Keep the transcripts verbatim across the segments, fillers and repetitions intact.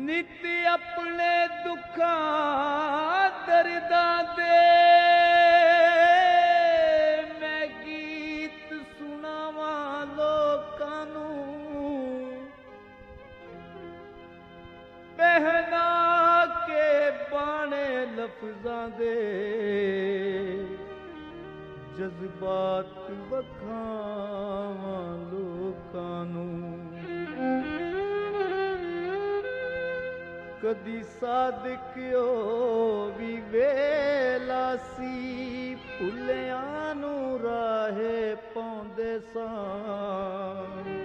नित अपने दुखा दर्दा दे मैं गीत सुनावा लोकां नूं पहना के बाणे लफ्जां दे जज्बात वखावां लोकां नूं कदी सादिक भी वेला सी भुलियां नूं राहे पाउंदे सां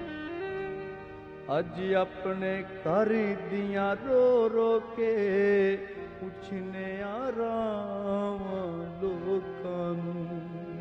अज अपने घर दियां रो रो के पुछने आरावां लोकां नूं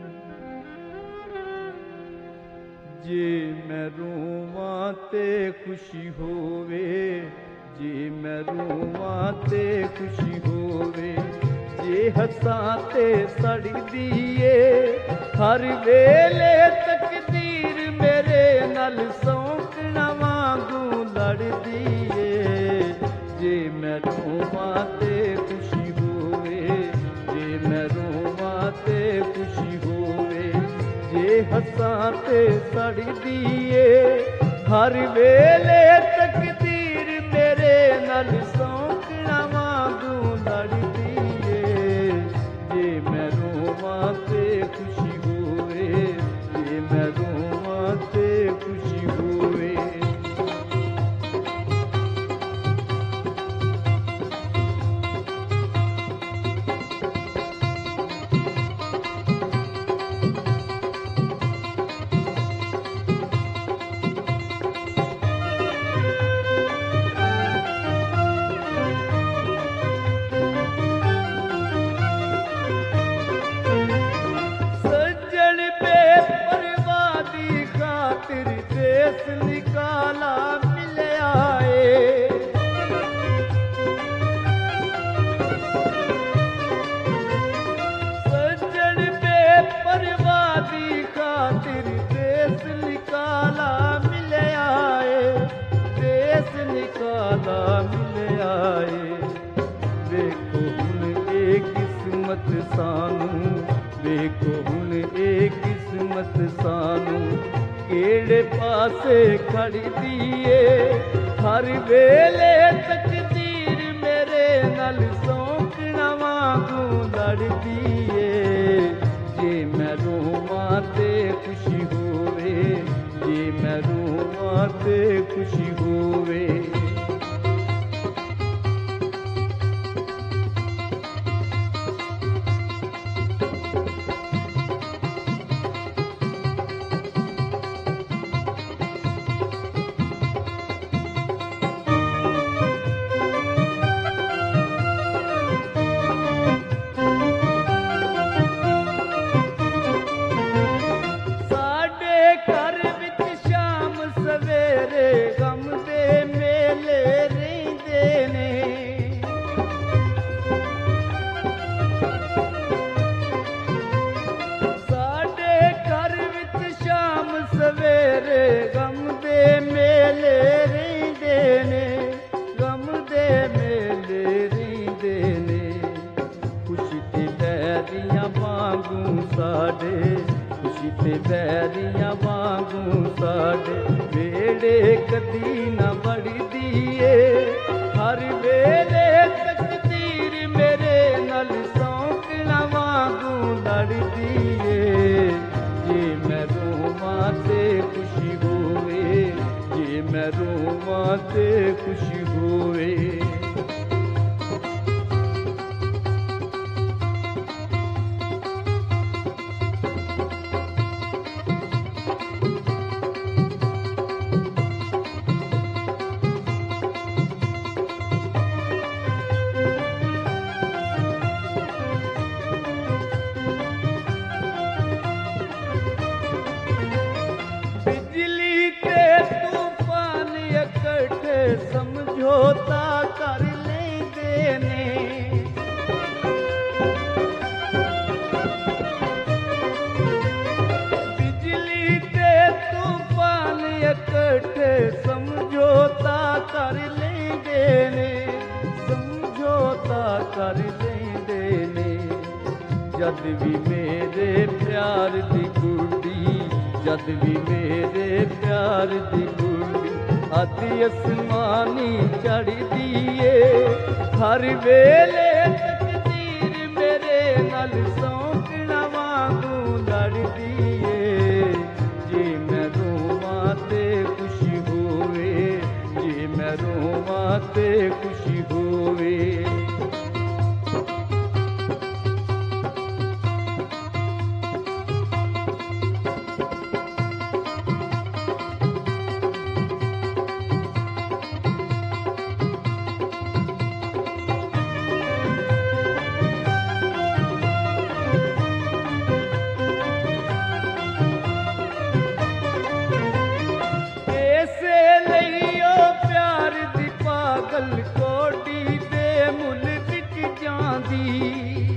जे मैं रोवां ते खुशी होवे जे मैं रोवां ते खुशी होवे जे हसां ते सड़दी ए हर वेले तकदीर मेरे नाल सौंकना वांगू लड़दी ए जे मैं रोवां ते खुशी होवे जे मैं रोवां ते खुशी होवे जे हसां ते सड़दी ए हर वेले तकदीर मेरे नाल सौंकना वांगू लड़दी ए जे मैं रोवां ते खुशी होवे जे मैं रोवां ते खुशी होवे निकाला मिले आए सज्जन बेपरवाह दी खातिर देश निकाला मिले आए देश निकाला मिले आए देखो हुन ए किस्मत सानू देखो हुन ए किस्मत सानू केड़े पासे खड़दी ए हर वेले तकदीर मेरे नाल सौंकना वांगू लड़दी ए जे मैं रोवां ते खुशी होवे जे मैं रोवां ते खुशी होवे सवेरे गम दे मेले रहिंदे ने गम दे मेले रहिंदे ने खुशी ते बैरियां वांगू साडे खुशी ते बैरियां वांगू साडे वेड़े कदी ना बढ़दी ए हर वेले तकदीर मेरे नाल सौंकना वांगू लड़दी ए जे मैं रोवां ते खुशी होवे जे मैं रोवां ते खुशी होवे समझौता कर ਕਰ ਲੈਂਦੇ ਨੇ। ਜਦ ਵੀ ਮੇਰੇ ਪਿਆਰ ਦੀ ਗੁੱਡੀ, ਜਦ ਵੀ ਮੇਰੇ ਪਿਆਰ ਦੀ ਗੁੱਡੀ ਆਦੀ ਅਸਮਾਨੀ ਚੜ੍ਹਦੀ ਏ। ਹਰ ਵੇਲੇ ਤਕਦੀਰ ਮੇਰੇ ਨਾਲ ਸੌਂਕਣਾ ਵਾਂਗੂ ਲੜਦੀ ਏ। ਜੇ ਮੈਂ ਰੋਵਾਂ ਤੇ ਖੁਸ਼ੀ ਹੋਵੇ, ਜੇ ਮੈਂ ਰੋਵਾਂ ਤੇ ਖੁਸ਼ੀ ਹੋਵੇ। ਪਾਗਲ ਕੋਡੀ ਦੇ ਮੁੱਲ ਵਿਕ ਜਾਂਦੀ।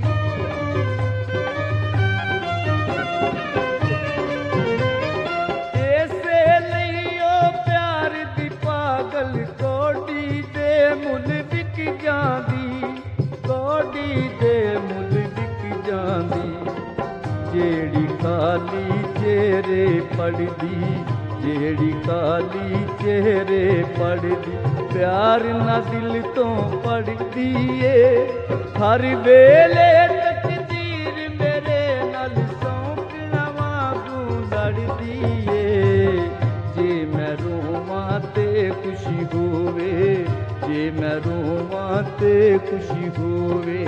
ਇਸੇ ਲਈ ਉਹ ਪਿਆਰ ਦੀ ਪਾਗਲ ਕੋਡੀ ਦੇ ਮੁੱਲ ਵਿਕ ਜਾਂਦੀ, ਕੋਡੀ ਦੇ ਮੁੱਲ ਵਿਕ ਜਾਂਦੀ। ਜਿਹੜੀ ਕਾਲੀ ਚਿਹਰੇ ਪੜਦੀ, ਜਿਹੜੀ ਕਾਲੀ ਚਿਹਰੇ ਪੜਦੀ ਪਿਆਰ ਨਾ ਦਿਲ ਤੋਂ ਪੜਦੀ ਏ। ਹਰ ਵੇਲੇ ਤਕਦੀਰ ਮੇਰੇ ਨਾਲ ਸੌਂਕਣਾ ਵਾਂਗੂ ਲੜਦੀ ਏ। ਜੇ ਮੈਂ ਰੋਵਾਂ ਤੇ ਖੁਸ਼ੀ ਹੋਵੇ, ਜੇ ਮੈਂ ਰੋਵਾਂ ਤੇ ਖੁਸ਼ੀ ਹੋਵੇ।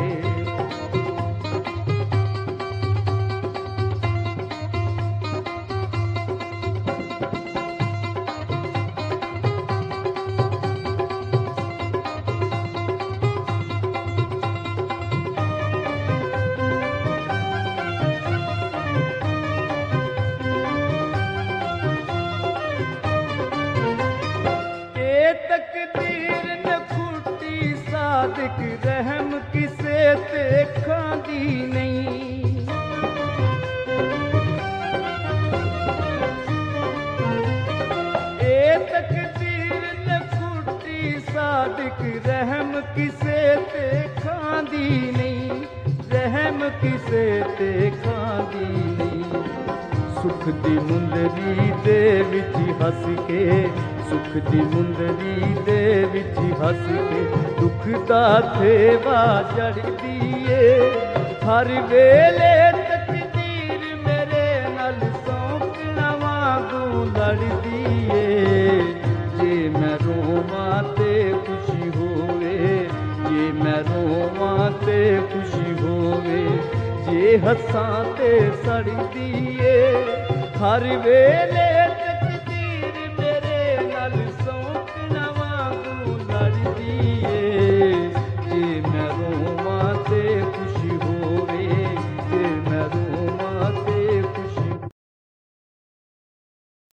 ਤਕਦੀਰ ਨੇ ਖੁੱਟੀ ਸਾਦਿਕ ਰਹਿਮ ਕਿਸੇ ਤੇ ਖਾਂਦੀ ਨਹੀਂ। ਇਹ ਤਕਦੀਰ ਨੇ ਖੁੱਟੀ ਸਾਦਿਕ ਰਹਿਮ ਕਿਸੇ ਤੇ ਖਾਂਦੀ ਨਹੀਂ, ਰਹਿਮ ਕਿਸੇ ਤੇ ਖਾਂਦੀ ਨਹੀਂ। ਸੁੱਖ ਦੀ ਮੁੰਦਰੀ ਦੇ ਵਿੱਚ ਹੱਸ ਕੇ, ਸੁੱਖ ਦੀ ਮੁੰਦਰੀ ਦੇ ਵਿੱਚ ਹੱਸ ਕੇ ਦੁੱਖ ਦਾ ਥੇਵਾ ਚੜ੍ਹਦੀ ਏ। ਹਰ ਵੇਲੇ ਤਕਦੀਰ ਮੇਰੇ ਨਾਲ ਸੌਂਕਣਾ ਵਾਂਗੂ ਲੜਦੀ ਏ। ਜੇ ਮੈਂ ਰੋਵਾਂ ਤੇ ਖੁਸ਼ੀ ਹੋਵੇ, ਜੇ ਮੈਂ ਰੋਵਾਂ ਤੇ ਖੁਸ਼ੀ ਹੋਵੇ। ਜੇ ਹੱਸਾਂ ਤੇ ਸੜਦੀ ਏ। ਹਰ ਵੇਲੇ